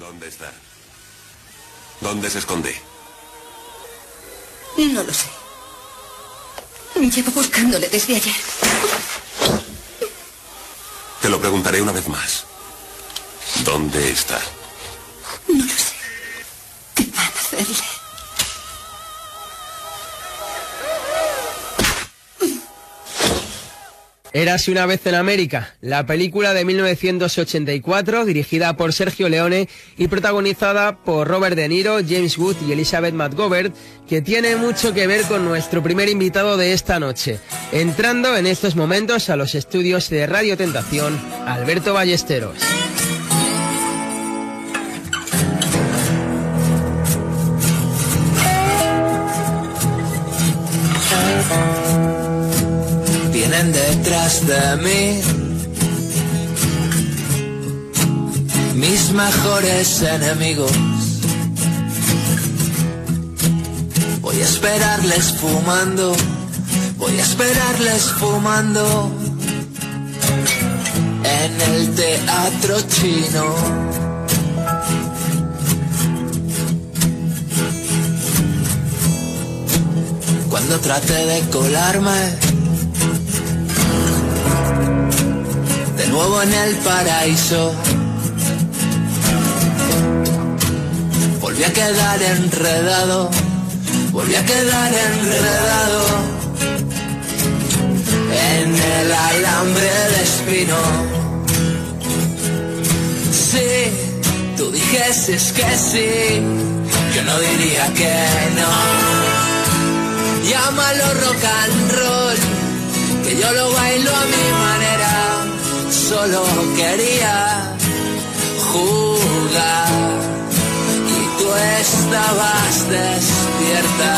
¿Dónde está? ¿Dónde se esconde? No lo sé. Llevo buscándole desde ayer. Te lo preguntaré una vez más. ¿Dónde está? No lo sé. ¿Qué van a hacerle? Érase una vez en América, la película de 1984, dirigida por Sergio Leone y protagonizada por Robert De Niro, James Woods y Elizabeth McGovern, que tiene mucho que ver con nuestro primer invitado de esta noche, entrando en estos momentos a los estudios de Radio Tentación, Alberto Ballesteros. Vienen detrás de mí mis mejores enemigos. Voy a esperarles fumando, voy a esperarles fumando en el teatro chino. Cuando trate de colarme de nuevo en el paraíso, volví a quedar enredado, volví a quedar enredado en el alambre de espino. Si tú dijeses que sí, yo no diría que no. Llámalo rock and roll, que yo lo bailo a mi manera. Solo quería jugar y tú estabas despierta.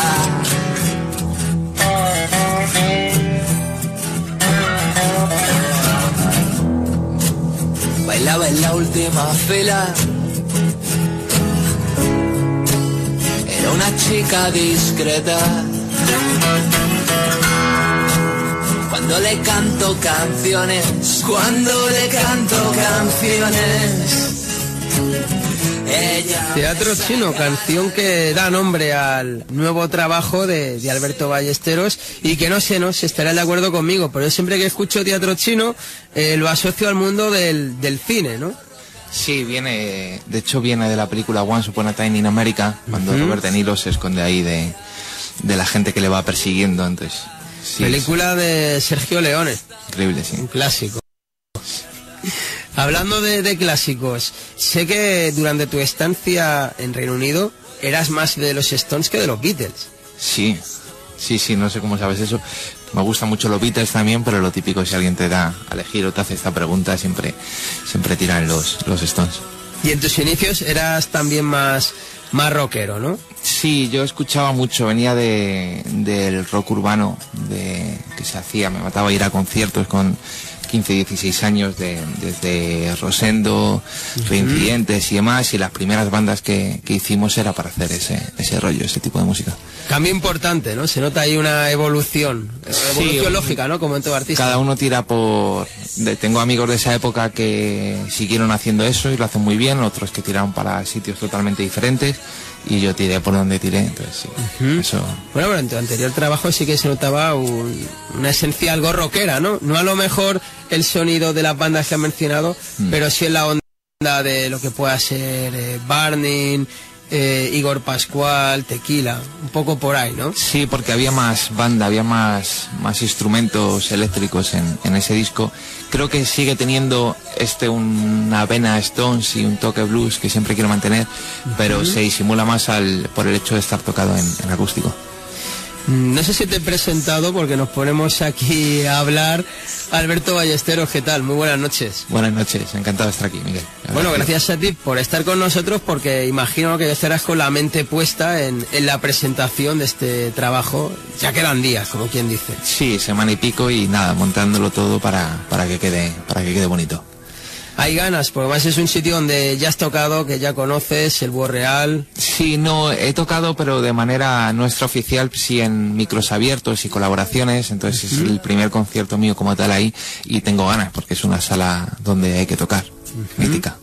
Bailaba en la última fila, era una chica discreta. Cuando le canto canciones, cuando le canto canciones, ella... Teatro Chino, canción que da nombre al nuevo trabajo de Alberto Ballesteros, y que no sé si estará de acuerdo conmigo, pero yo siempre que escucho Teatro Chino lo asocio al mundo del cine, ¿no? Sí, de hecho viene de la película Once Upon a Time in America, cuando Robert De Niro se esconde ahí de la gente que le va persiguiendo, entonces... Sí, película de Sergio Leone. Increíble, sí. Un clásico. Hablando de clásicos, sé que durante tu estancia en Reino Unido eras más de los Stones que de los Beatles. Sí, no sé cómo sabes eso. Me gustan mucho los Beatles también, pero lo típico es si alguien te da a elegir o te hace esta pregunta, siempre tiran los Stones. Y en tus inicios eras también más rockero, ¿no? Sí, yo escuchaba mucho, venía del rock urbano que se hacía, me mataba ir a conciertos con 15, 16 años, desde Rosendo, Reincidentes y demás, y las primeras bandas que hicimos era para hacer ese rollo, ese tipo de música. Cambio importante, ¿no? Se nota ahí una evolución lógica, ¿no? Como en todo artista. Cada uno tira tengo amigos de esa época que siguieron haciendo eso y lo hacen muy bien, otros que tiraron para sitios totalmente diferentes, y yo tiré por donde tiré, entonces sí, eso... Bueno, pero en tu anterior trabajo sí que se notaba una esencia algo rockera, ¿no? No a lo mejor el sonido de las bandas que has mencionado, pero sí en la onda de lo que pueda ser Burning, Igor Pascual, Tequila, un poco por ahí, ¿no? Sí, porque había más banda, había más instrumentos eléctricos en ese disco. Creo que sigue teniendo una vena Stones y un toque blues que siempre quiero mantener, pero se disimula más por el hecho de estar tocado en acústico. No sé si te he presentado porque nos ponemos aquí a hablar. Alberto Ballesteros, ¿qué tal? Muy buenas noches. Buenas noches, encantado de estar aquí, Miguel. Bueno, gracias a ti por estar con nosotros, porque imagino que estarás con la mente puesta en la presentación de este trabajo. Ya quedan días, como quien dice. Sí, semana y pico, y nada, montándolo todo para que quede bonito. Hay ganas, porque además es un sitio donde ya has tocado, que ya conoces, el Búho Real. Sí, no, he tocado, pero de manera no extraoficial, sí, en micros abiertos y colaboraciones, entonces es el primer concierto mío como tal ahí, y tengo ganas, porque es una sala donde hay que tocar, mítica.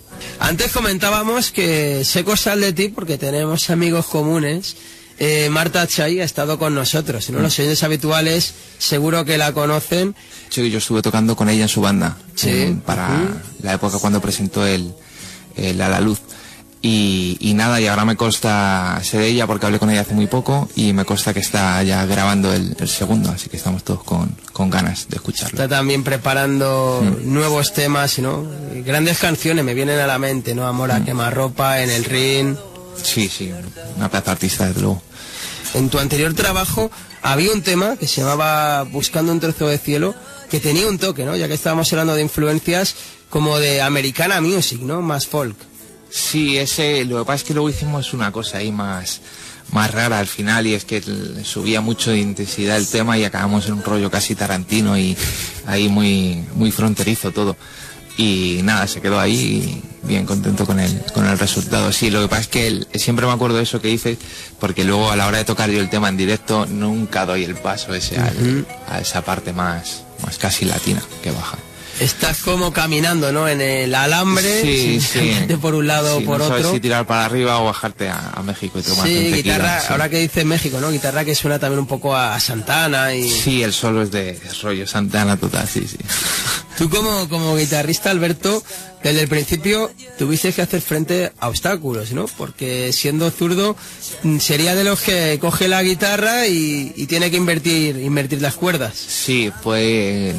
Antes comentábamos que sé cosas de ti porque tenemos amigos comunes. Marta Chay ha estado con nosotros, ¿no? Los oyentes habituales seguro que la conocen. Sí, yo estuve tocando con ella en su banda, sí, para la época cuando presentó el A la Luz. Y nada, y ahora me consta ser de ella porque hablé con ella hace muy poco y me consta que está ya grabando el segundo, así que estamos todos con ganas de escucharlo. Está también preparando nuevos temas, ¿no? Grandes canciones me vienen a la mente, ¿no? Amor a quemarropa, En el Ring. Sí, una plaza artista, desde luego. En tu anterior trabajo había un tema que se llamaba Buscando un trozo de cielo, que tenía un toque, ¿no? Ya que estábamos hablando de influencias como de Americana Music, ¿no? Más folk. Sí, lo que pasa es que luego hicimos una cosa ahí más rara al final, y es que subía mucho de intensidad el tema y acabamos en un rollo casi Tarantino y ahí muy fronterizo todo. Y nada, se quedó ahí y bien contento con el resultado. Sí, lo que pasa es que siempre me acuerdo de eso que dices, porque luego a la hora de tocar yo el tema en directo nunca doy el paso ese a esa parte más casi latina que baja. Estás como caminando, ¿no? En el alambre, sí. por un lado o por no otro. Sabes si tirar para arriba o bajarte a México y tomar un tequila. Guitarra, sí. Ahora que dices México, ¿no? Guitarra que suena también un poco a Santana y... Sí, el solo es de rollo Santana total, sí. Tú como guitarrista, Alberto, desde el principio tuviste que hacer frente a obstáculos, ¿no? Porque siendo zurdo sería de los que coge la guitarra y tiene que invertir las cuerdas. Sí, pues...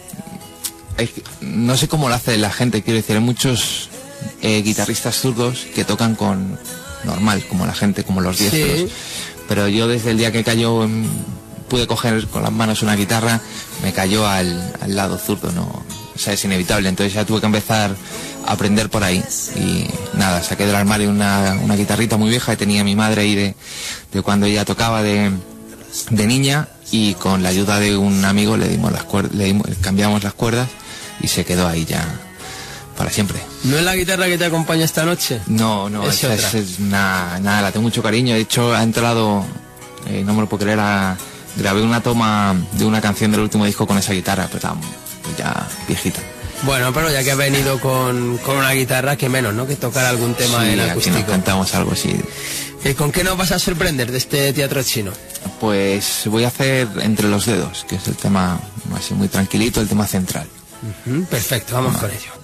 no sé cómo lo hace la gente, quiero decir, hay muchos guitarristas zurdos que tocan con normal, como la gente, como los diestros. Sí. Pero yo desde el día que cayó pude coger con las manos una guitarra, me cayó al lado zurdo, no, o sea, es inevitable. Entonces ya tuve que empezar a aprender por ahí y nada, saqué del armario una guitarrita muy vieja que tenía mi madre ahí de cuando ella tocaba de niña, y con la ayuda de un amigo le cambiamos las cuerdas y se quedó ahí ya para siempre. ¿No es la guitarra que te acompaña esta noche? No, esa es nada, la tengo mucho cariño. De hecho, ha entrado, no me lo puedo creer, grabé una toma de una canción del último disco con esa guitarra, pero ya viejita. Bueno, pero ya que has venido con una guitarra, que menos, ¿no? Que tocar algún tema en acústico. Aquí nos cantamos algo así. ¿Con qué nos vas a sorprender de este teatro chino? Pues voy a hacer Entre los dedos, que es el tema así muy tranquilito, el tema central. Perfecto, vamos con ello.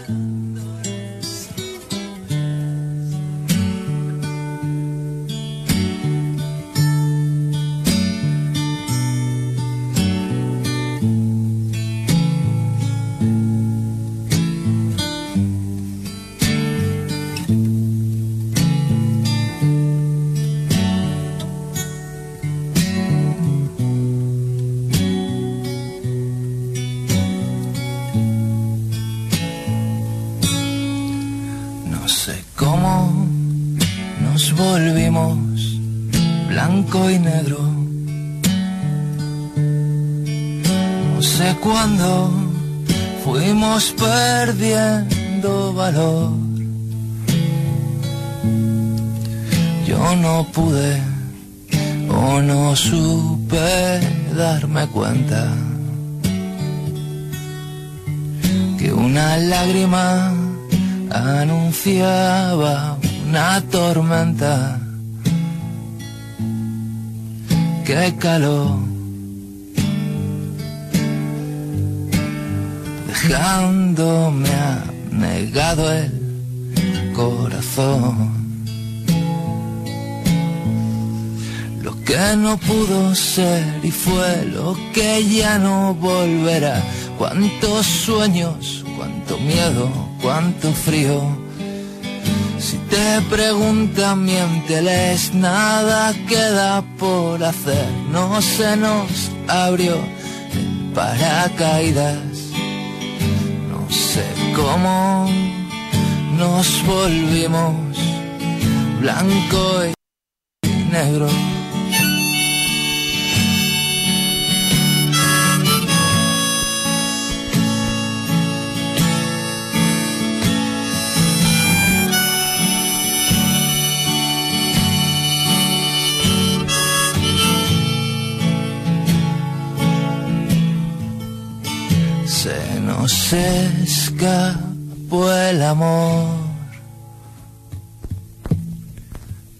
Blanco y negro, no sé cuándo fuimos perdiendo valor. Yo no pude o no supe darme cuenta que una lágrima anunciaba una tormenta. Qué calor, dejándome anegado el corazón. Lo que no pudo ser y fue lo que ya no volverá. Cuántos sueños, cuánto miedo, cuánto frío. Si te preguntan, miénteles, nada queda por hacer. No se nos abrió el paracaídas. No sé cómo nos volvimos blanco y negro. Se nos escapó el amor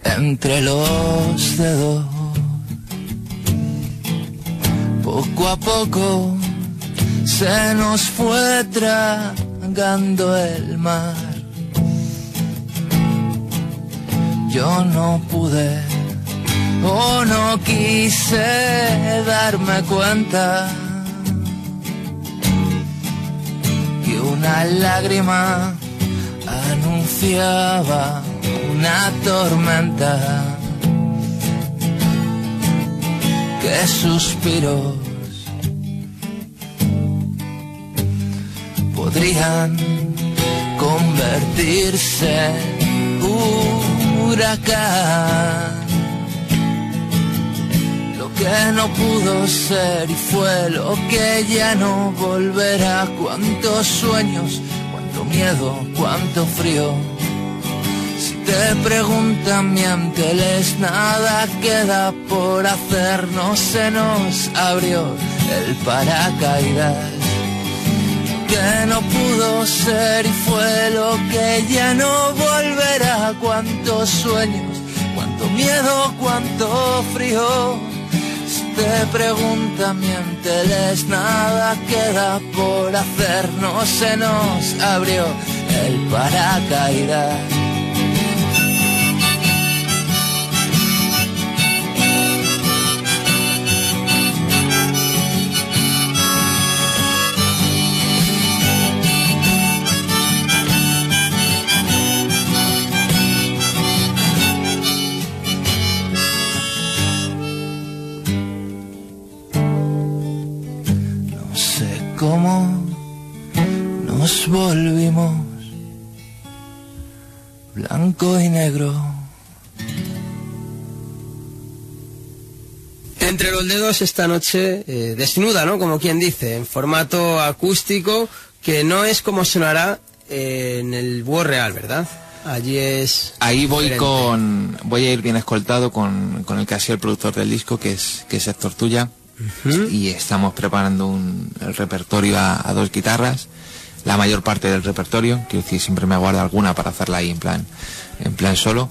entre los dedos. Poco a poco se nos fue tragando el mar. Yo no pude o no quise darme cuenta que una lágrima anunciaba una tormenta, que suspiros podrían convertirse en huracán. Lo que no pudo ser y fue lo que ya no volverá. Cuántos sueños, cuánto miedo, cuánto frío. Si te preguntan, miénteles, nada queda por hacer. No se nos abrió el paracaídas. Que no pudo ser y fue lo que ya no volverá. Cuántos sueños, cuánto miedo, cuánto frío. Si te preguntan, miénteles, nada queda por hacer. No se nos abrió el paracaídas. Cómo nos volvimos blanco y negro. Entre los dedos esta noche, desnuda, ¿no? Como quien dice, en formato acústico, que no es como sonará en el Búho Real, ¿verdad? Allí es... Ahí voy a ir bien escoltado con el que ha sido el productor del disco, que es Héctor Tuya. Y estamos preparando el repertorio a 2 guitarras, la mayor parte del repertorio, quiero decir, siempre me guardo alguna para hacerla ahí en plan solo,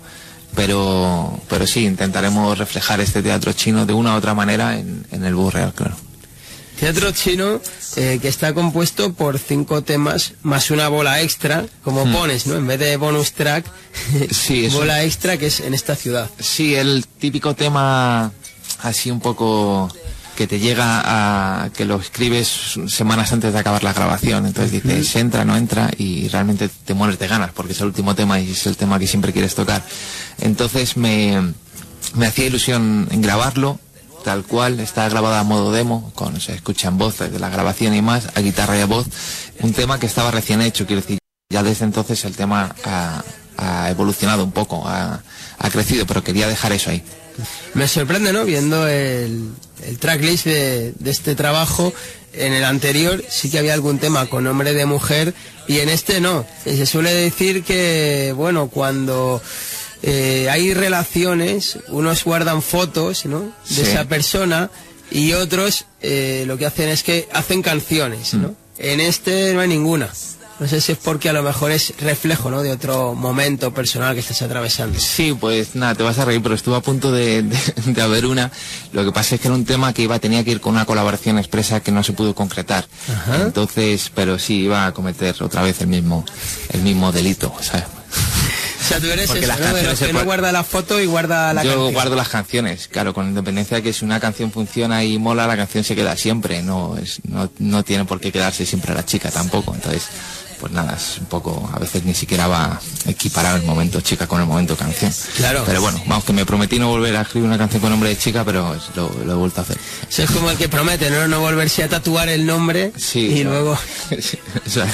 pero sí, intentaremos reflejar este teatro chino de una u otra manera en el Búho Real, claro. Teatro chino que está compuesto por 5 temas más una bola extra, como pones, ¿no? En vez de bonus track, sí, bola extra, que es en esta ciudad. Sí, el típico tema así un poco que te llega a que lo escribes semanas antes de acabar la grabación, entonces dices, entra, no entra, y realmente te mueres de ganas porque es el último tema y es el tema que siempre quieres tocar. Entonces me hacía ilusión en grabarlo tal cual, está grabado a modo demo, se escuchan voces de la grabación y más, a guitarra y a voz, un tema que estaba recién hecho, quiero decir, ya desde entonces el tema ha evolucionado un poco, ha crecido, pero quería dejar eso ahí. Me sorprende, ¿no? Viendo el tracklist de este trabajo, en el anterior sí que había algún tema con nombre de mujer y en este no. Se suele decir que, bueno, cuando hay relaciones, unos guardan fotos, ¿no? De esa persona y otros lo que hacen es que hacen canciones, ¿no? En este no hay ninguna. No sé si es porque a lo mejor es reflejo, ¿no? De otro momento personal que estás atravesando. Sí, pues nada, te vas a reír, pero estuve a punto de haber una. Lo que pasa es que era un tema que tenía que ir con una colaboración expresa que no se pudo concretar. Ajá. Entonces, pero sí, iba a cometer otra vez el mismo delito, ¿sabes? O sea, tú eres eso, ¿no? De los que no guarda la foto y guarda la canción. Yo guardo las canciones, claro, con independencia de que si una canción funciona y mola, la canción se queda siempre. No tiene por qué quedarse siempre la chica tampoco, entonces... Pues nada, es un poco, a veces ni siquiera va a equiparar el momento chica con el momento canción. Claro. Pero bueno, vamos, que me prometí no volver a escribir una canción con nombre de chica, pero lo he vuelto a hacer. Eso es como el que promete, ¿no? No volverse a tatuar el nombre, sí, y luego... Sí, o sea,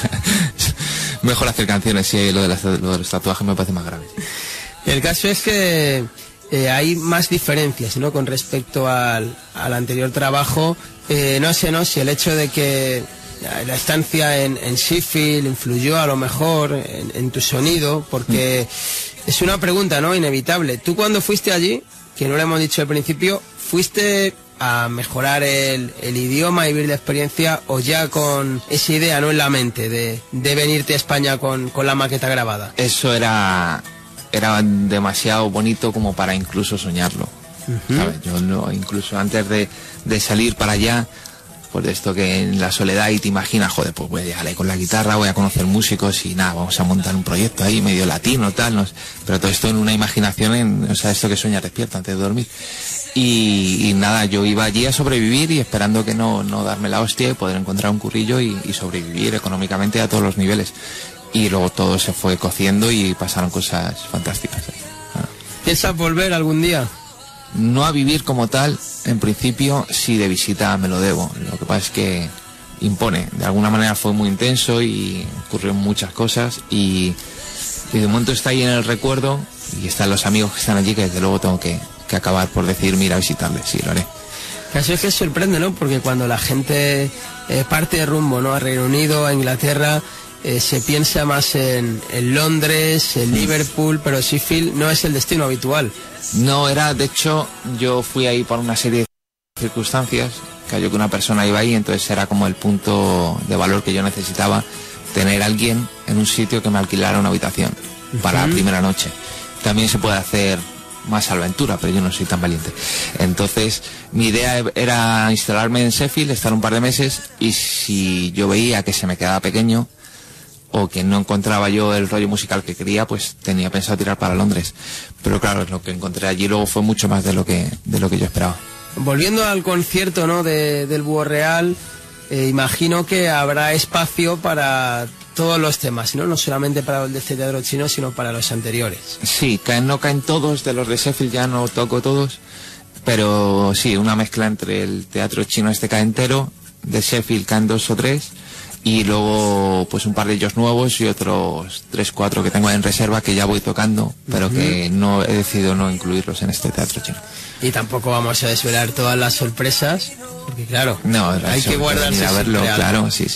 mejor hacer canciones, sí, lo de los tatuajes me parece más grave. El caso es que hay más diferencias, ¿no? Con respecto al anterior trabajo. No sé, ¿no? Si el hecho de que la estancia en Sheffield influyó a lo mejor en tu sonido, porque es una pregunta, ¿no? Inevitable. Tú cuando fuiste allí, que no lo hemos dicho al principio, ¿fuiste a mejorar el idioma y vivir la experiencia o ya con esa idea, ¿no? En la mente de venirte a España con la maqueta grabada? Eso era era demasiado bonito como para incluso soñarlo. ¿Sabes? Yo no, incluso antes de salir para allá, pues de esto que en la soledad y te imaginas, joder, pues voy a llegar ahí con la guitarra, voy a conocer músicos y nada, vamos a montar un proyecto ahí medio latino, tal, no sé, pero todo esto en una imaginación, o sea, esto que sueñas despierta antes de dormir. Y nada, yo iba allí a sobrevivir y esperando que no darme la hostia y poder encontrar un currillo y sobrevivir económicamente a todos los niveles. Y luego todo se fue cociendo y pasaron cosas fantásticas. ¿Piensas volver algún día? No a vivir como tal, en principio sí, de visita me lo debo. Lo que pasa es que impone. De alguna manera fue muy intenso y ocurrieron muchas cosas y de momento está ahí en el recuerdo y están los amigos que están allí que desde luego tengo que acabar por decir, mira, a visitarles, sí, lo haré. Eso es que sorprende, ¿no? Porque cuando la gente parte de rumbo, ¿no? A Reino Unido, a Inglaterra, se piensa más en Londres, en Liverpool, pero Sheffield no es el destino habitual. No, era, de hecho, yo fui ahí por una serie de circunstancias, cayó que una persona iba ahí, entonces era como el punto de valor que yo necesitaba, tener a alguien en un sitio que me alquilara una habitación para la primera noche. También se puede hacer más a la aventura, pero yo no soy tan valiente. Entonces, mi idea era instalarme en Sheffield, estar un par de meses, y si yo veía que se me quedaba pequeño, o que no encontraba yo el rollo musical que quería, pues tenía pensado tirar para Londres. Pero claro, lo que encontré allí luego fue mucho más de lo que yo esperaba. Volviendo al concierto, ¿no? del Búho Real, imagino que habrá espacio para todos los temas, ¿no? No solamente para el de este teatro chino, sino para los anteriores. Sí, no caen todos, de los de Sheffield ya no toco todos, pero sí, una mezcla entre el teatro chino este cae entero, de Sheffield caen 2 o 3, y luego pues un par de ellos nuevos y otros 3 o 4 que tengo en reserva que ya voy tocando, pero que no he decidido no incluirlos en este teatro chino. Y tampoco vamos a desvelar todas las sorpresas, porque claro, no, hay que guardarse a verlo, claro, sí.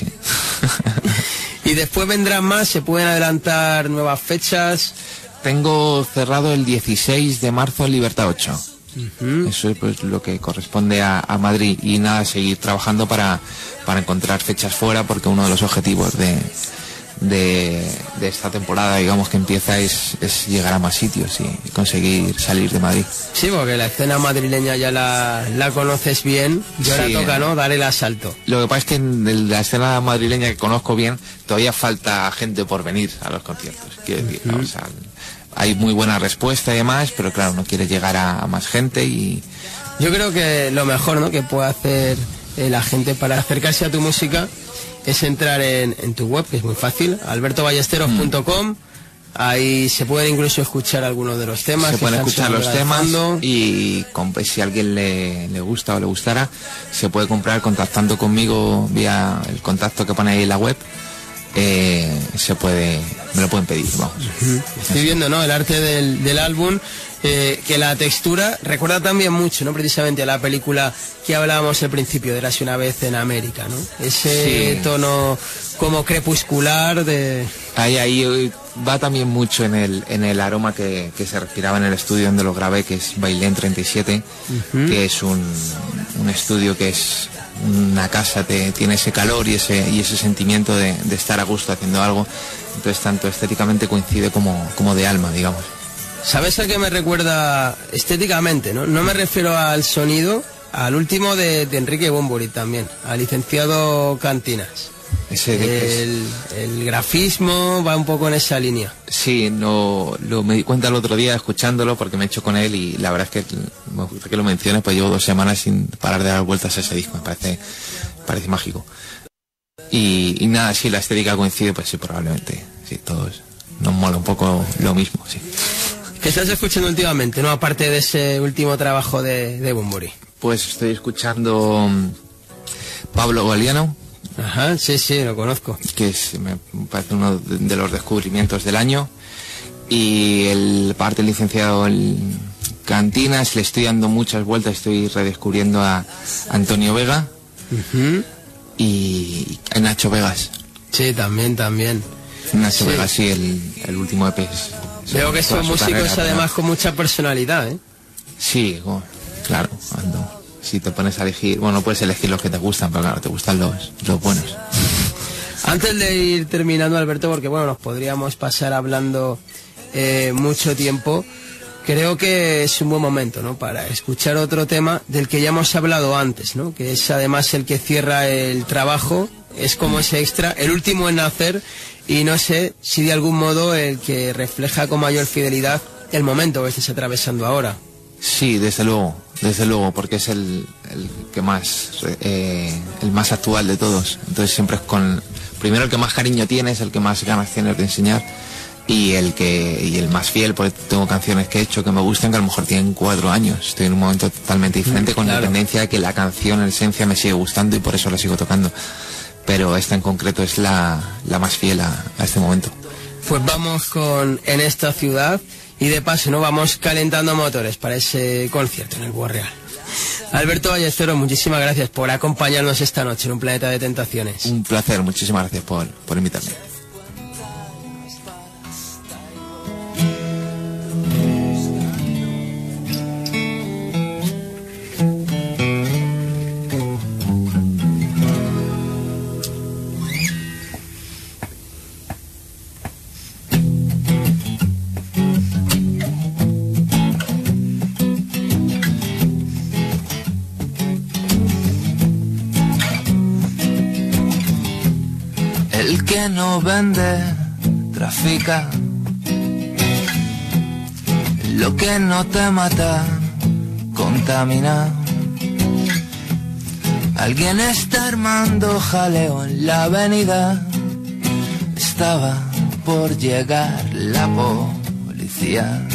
Y después vendrán más, se pueden adelantar nuevas fechas. Tengo cerrado el 16 de marzo en Libertad 8. Eso es pues lo que corresponde a Madrid, y nada, seguir trabajando para encontrar fechas fuera, porque uno de los objetivos de esta temporada, digamos, que empieza es llegar a más sitios y conseguir salir de Madrid. Sí, porque la escena madrileña ya la conoces bien y ahora toca, ¿no?, dar el asalto. Lo que pasa es que en la escena madrileña que conozco bien todavía falta gente por venir a los conciertos, quiero decir, ¿no? O sea, hay muy buena respuesta y demás, pero claro, no quiere llegar a más gente. Y yo creo que lo mejor, ¿no?, que puede hacer la gente para acercarse a tu música es entrar en tu web, que es muy fácil, albertoballesteros.com. Ahí se pueden incluso escuchar algunos de los temas. Se pueden escuchar los temas y si a alguien le gusta o le gustara, se puede comprar contactando conmigo vía el contacto que pone ahí en la web. Me lo pueden pedir, vamos. Estoy viendo, ¿no?, el arte del álbum, que la textura recuerda también mucho, ¿no?, precisamente a la película que hablábamos al principio de Érase una vez en América, ¿no? Ese tono como crepuscular de... Ahí va también mucho en el aroma que se respiraba en el estudio donde lo grabé, que es Bailén 37, que es un estudio que es una casa, tiene ese calor y ese sentimiento de estar a gusto haciendo algo. Entonces tanto estéticamente coincide como de alma, digamos. ¿Sabes a qué me recuerda estéticamente, no? No me refiero al sonido, al último de Enrique Bunbury también, al licenciado Cantinas. El grafismo va un poco en esa línea. Sí, me di cuenta el otro día escuchándolo, porque me he hecho con él, y la verdad es que me gusta que lo menciones, pues llevo 2 semanas sin parar de dar vueltas a ese disco, me parece mágico. Y nada, sí, la estética coincide, pues sí, probablemente, sí, todos nos mola un poco lo mismo, sí. ¿Qué estás escuchando últimamente, no, aparte de ese último trabajo de Bunbury? Pues estoy escuchando Pablo Galiano. Ajá, sí, lo conozco. Que me parece uno de los descubrimientos del año. Y el parte licenciado en Cantinas, le estoy dando muchas vueltas, estoy redescubriendo a Antonio Vega y a Nacho Vegas. Sí, también. Nacho Vegas, sí, el último EP. Veo que son músicos además con mucha personalidad, ¿eh? Sí, claro, si te pones a elegir, bueno, no puedes elegir los que te gustan, pero claro, te gustan los buenos. Antes de ir terminando, Alberto, porque bueno, nos podríamos pasar hablando mucho tiempo, creo que es un buen momento, ¿no?, para escuchar otro tema del que ya hemos hablado antes, ¿no?, que es además el que cierra el trabajo, es como ese extra, el último en nacer, y no sé si de algún modo el que refleja con mayor fidelidad el momento que estés atravesando ahora. Sí, desde luego, porque es el que más, el más actual de todos. Entonces siempre es primero el que más cariño tienes, el que más ganas tienes de enseñar, y el más fiel, porque tengo canciones que he hecho que me gustan, que a lo mejor tienen 4 años. Estoy en un momento totalmente diferente, con independencia de que la canción en esencia me sigue gustando y por eso la sigo tocando. Pero esta en concreto es la más fiel a este momento. Pues vamos con En esta ciudad, y de paso no vamos calentando motores para ese concierto en el Bois Real. Alberto Ballesteros, muchísimas gracias por acompañarnos esta noche en Un Planeta de Tentaciones. Un placer, muchísimas gracias por invitarme. El que no vende, trafica. Lo que no te mata, contamina. Alguien está armando jaleo en la avenida. Estaba por llegar la policía.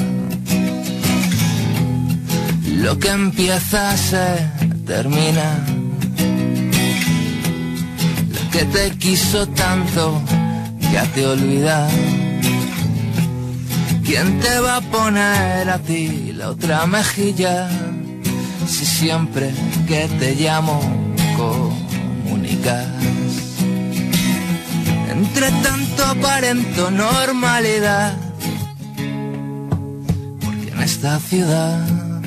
Lo que empieza se termina. Que te quiso tanto, ya te olvida. ¿Quién te va a poner a ti la otra mejilla? Si siempre que te llamo comunicas. Entre tanto aparento normalidad, porque en esta ciudad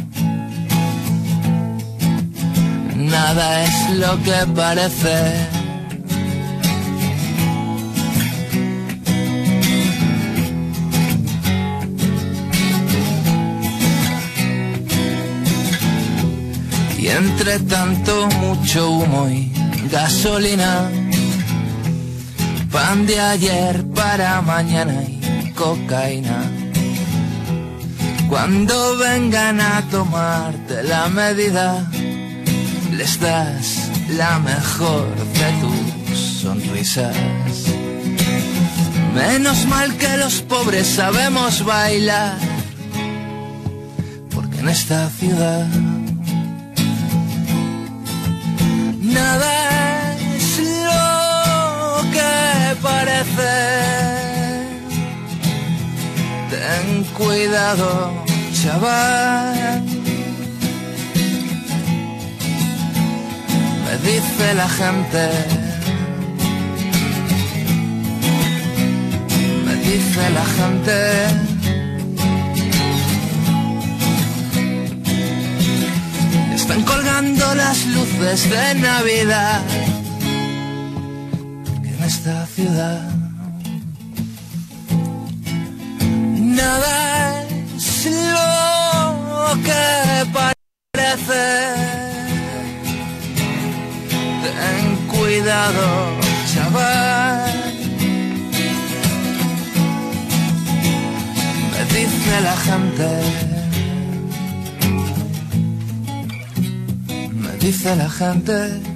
nada es lo que parece. Y entre tanto mucho humo y gasolina, pan de ayer para mañana y cocaína. Cuando vengan a tomarte la medida, les das la mejor de tus sonrisas. Menos mal que los pobres sabemos bailar, porque en esta ciudad nada es lo que parece. Ten cuidado, chaval. Me dice la gente, me dice la gente. Están colgando las luces de Navidad, porque en esta ciudad nada es lo que parece. Ten cuidado, chaval. Me dice la gente. Dice la gente.